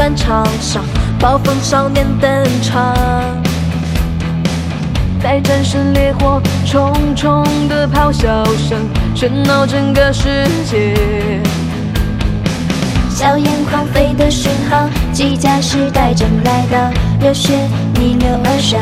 战场上，暴风少年登场，在战胜烈火，重重的咆哮声喧闹整个世界。 硝烟狂飞的讯号，机甲时代正来到，热血逆流而上。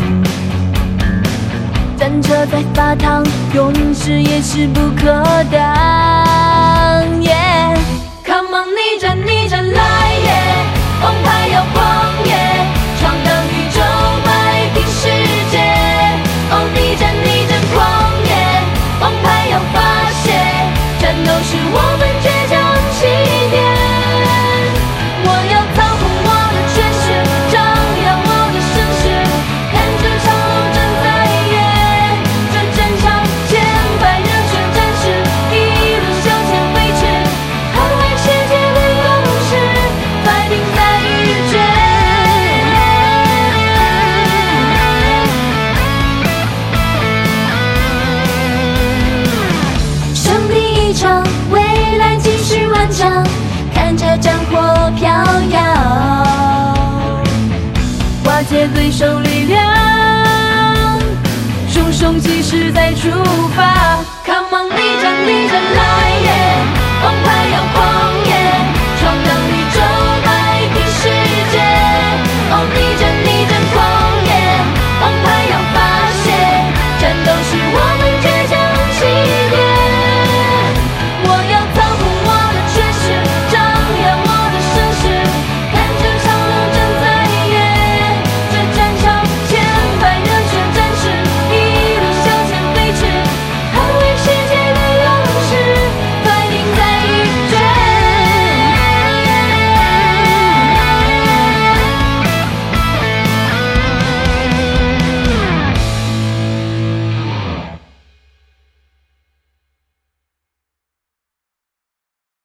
战车在发烫，勇士也势不可挡。Yeah， Come on， 逆战逆战来耶，王牌要狂野，闯荡宇宙，摆平世界。哦，逆战逆战狂野，王牌要发泄，战斗是我们倔强起点。我要操控我的权势，张扬我的声势，看这场路正在演，这战场千百热血战士一路向前飞驰，捍卫世界的勇士，fighting在一决。 胜利一场，未来继续漫长，看着战火飘摇， 瓦解对手力量，雄雄气势再出发。Come on， 逆战逆战来。